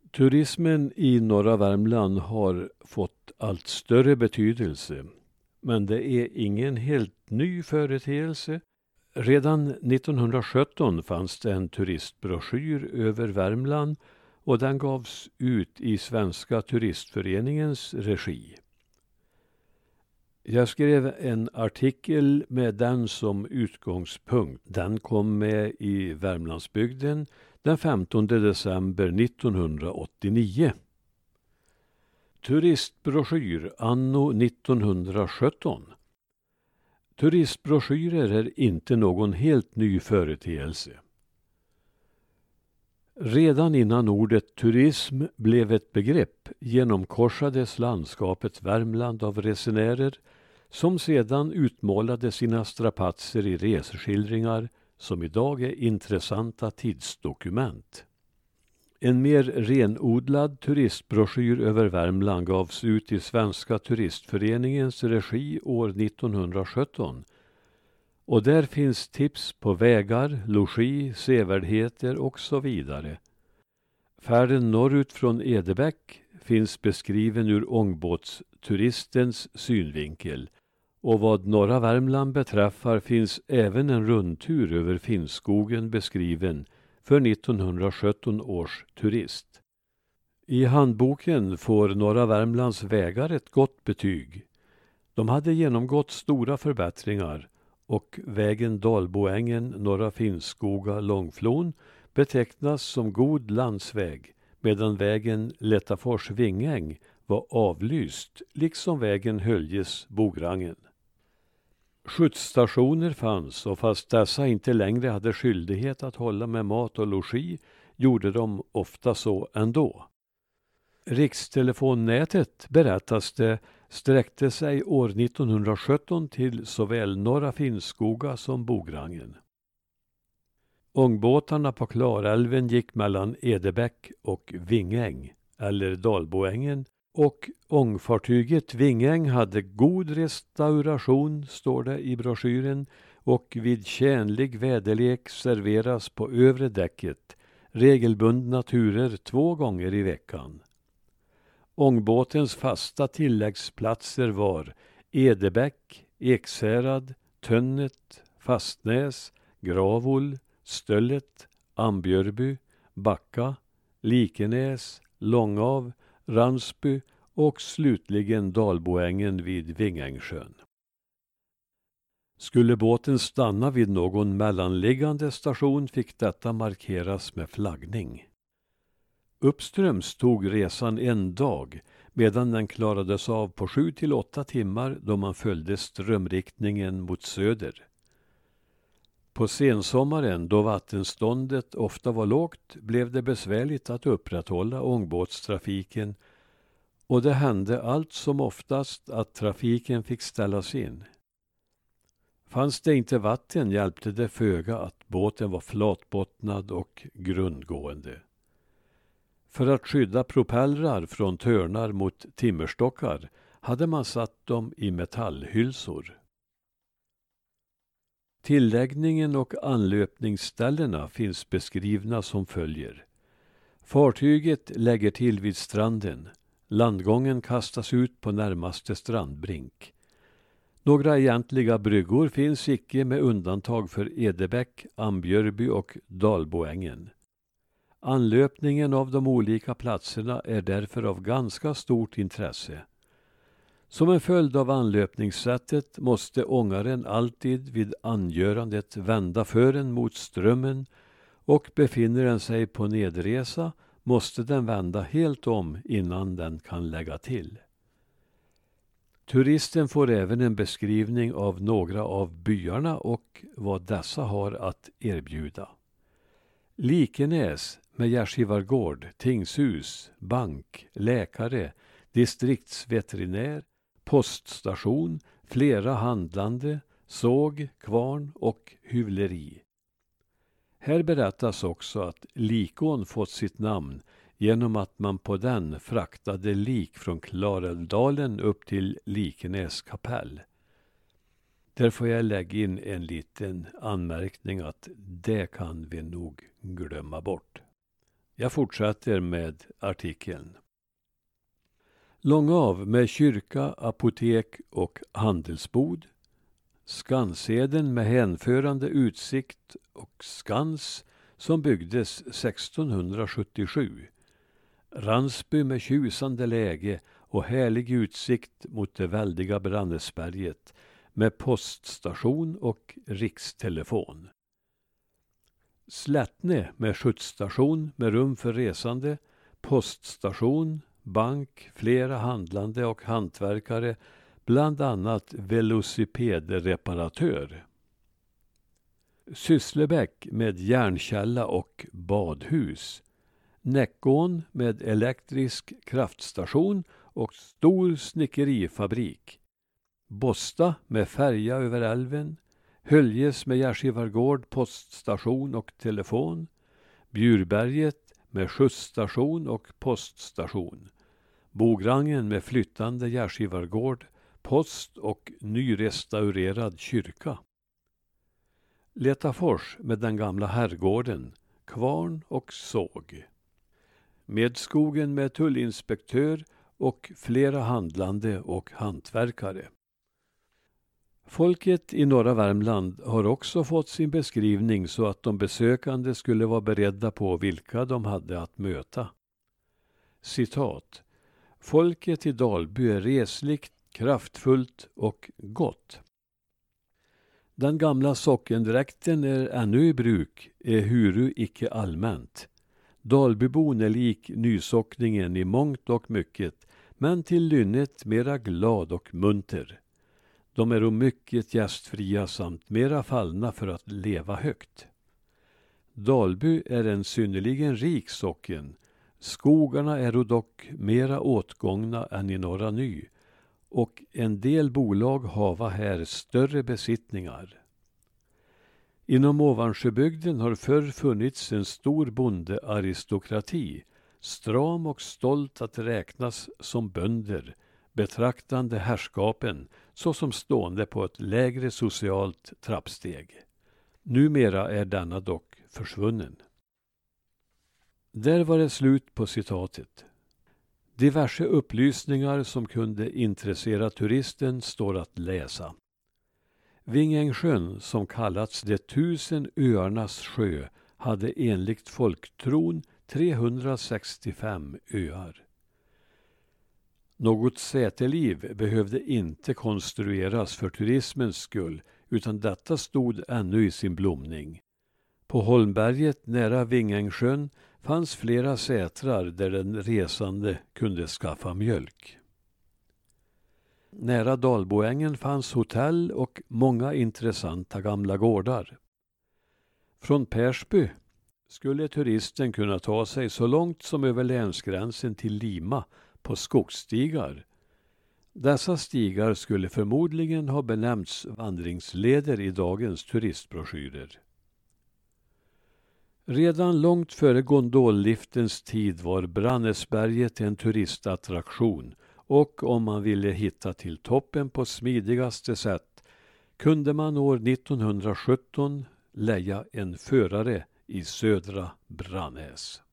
Turismen i norra Värmland har fått allt större betydelse, men det är ingen helt ny företeelse. Redan 1917 fanns det en turistbroschyr över Värmland och den gavs ut i Svenska turistföreningens regi. Jag skrev en artikel med den som utgångspunkt. Den kom med i Värmlandsbygden den 15 december 1989. Turistbroschyr anno 1917. Turistbroschyrer är inte någon helt ny företeelse. Redan innan ordet turism blev ett begrepp genomkorsades landskapet Värmland av resenärer som sedan utmålade sina strapatser i reseskildringar som idag är intressanta tidsdokument. En mer renodlad turistbroschyr över Värmland gavs ut i Svenska turistföreningens regi år 1917. Och där finns tips på vägar, logi, sevärdheter och så vidare. Färden norrut från Edebäck finns beskriven ur ångbåtsturistens synvinkel. Och vad norra Värmland beträffar finns även en rundtur över Finnskogen beskriven för 1917 års turist. I handboken får norra Värmlands vägar ett gott betyg. De hade genomgått stora förbättringar och vägen Dalboängen norra Finnskoga Långflon betecknas som god landsväg medan vägen Lättafors-Vingäng var avlyst liksom vägen Höljes-Bograngen. Skjutsstationer fanns och fast dessa inte längre hade skyldighet att hålla med mat och logi gjorde de ofta så ändå. Rikstelefonnätet, berättas det, sträckte sig år 1917 till såväl norra Finnskoga som Bograngen. Ångbåtarna på Klarälven gick mellan Edebäck och Vingäng, eller Dalboängen, och ångfartyget Vingäng hade god restauration, står det i broschyren, och vid tjänlig väderlek serveras på övre däcket regelbundna turer 2 gånger i veckan. Ångbåtens fasta tilläggsplatser var Edebäck, Ekshärad, Tönnet, Fastnäs, Gravol, Stöllet, Ambjörby, Backa, Likenäs, Långav, Ransby och slutligen Dalboängen vid Vingängsjön. Skulle båten stanna vid någon mellanliggande station fick detta markeras med flaggning. Uppströms tog resan en dag medan den klarades av på 7 till 8 timmar då man följde strömriktningen mot söder. På sensommaren då vattenståndet ofta var lågt blev det besvärligt att upprätthålla ångbåtstrafiken och det hände allt som oftast att trafiken fick ställas in. Fanns det inte vatten hjälpte det föga att båten var flatbottnad och grundgående. För att skydda propellrar från törnar mot timmerstockar hade man satt dem i metallhylsor. Tilläggningen och anlöpningsställena finns beskrivna som följer. Fartyget lägger till vid stranden. Landgången kastas ut på närmaste strandbrink. Några egentliga bryggor finns icke med undantag för Edebäck, Ambjörby och Dalboängen. Anlöpningen av de olika platserna är därför av ganska stort intresse. Som en följd av anlöpningssättet måste ångaren alltid vid angörandet vända fören mot strömmen och befinner den sig på nedresa måste den vända helt om innan den kan lägga till. Turisten får även en beskrivning av några av byarna och vad dessa har att erbjuda. Likenäs med gärdsgivargård, tingshus, bank, läkare, distriktsveterinär, poststation, flera handlande, såg, kvarn och hyvleri. Här berättas också att Likån fått sitt namn genom att man på den fraktade lik från Klarälvdalen upp till Likenäs kapell. Där får jag lägga in en liten anmärkning att det kan vi nog glömma bort. Jag fortsätter med artikeln. Långav med kyrka, apotek och handelsbod. Skanseden med hänförande utsikt och skans som byggdes 1677. Ransby med tjusande läge och härlig utsikt mot det väldiga Brannäsberget med poststation och rikstelefon. Slättne med skjutsstation med rum för resande, poststation, bank, flera handlande och hantverkare, bland annat velocipedreparatör. Sysslebäck med järnkälla och badhus. Näckån med elektrisk kraftstation och stor snickerifabrik. Bosta med färja över älven. Höljes med Gärskivargård, poststation och telefon. Bjurberget med skjutsstation och poststation. Bograngen med flyttande Gärskivargård, post och nyrestaurerad kyrka. Letafors med den gamla herrgården, kvarn och såg. Medskogen med tullinspektör och flera handlande och hantverkare. Folket i norra Värmland har också fått sin beskrivning så att de besökande skulle vara beredda på vilka de hade att möta. Citat. Folket i Dalby är resligt, kraftfullt och gott. Den gamla sockendräkten är ännu i bruk, ehuru icke allmänt. Dalbybon är lik nysockningen i mångt och mycket, men till lynnet mera glad och munter. De är mycket gästfria samt mera fallna för att leva högt. Dalby är en synnerligen rik socken. Skogarna är dock mera åtgångna än i Norra Ny, och en del bolag hava här större besittningar. Inom Ovansjöbygden har förr funnits en stor bondearistokrati, stram och stolt att räknas som bönder, betraktande härskapen såsom stående på ett lägre socialt trappsteg. Numera är denna dock försvunnen. Där var det slut på citatet. Diverse upplysningar som kunde intressera turisten står att läsa. Vingängssjön, som kallats de 1000 öarnas sjö, hade enligt folktron 365 öar. Något säteliv behövde inte konstrueras för turismens skull, utan detta stod ännu i sin blomning. På Holmberget nära Vingängssjön fanns flera sätrar där den resande kunde skaffa mjölk. Nära Dalboängen fanns hotell och många intressanta gamla gårdar. Från Persby skulle turisten kunna ta sig så långt som över länsgränsen till Lima på skogsstigar. Dessa stigar skulle förmodligen ha benämnts vandringsleder i dagens turistbroschyrer. Redan långt före gondolliftens tid var Brannäsberget en turistattraktion, och om man ville hitta till toppen på smidigaste sätt kunde man år 1917 leja en förare i södra Brannäs.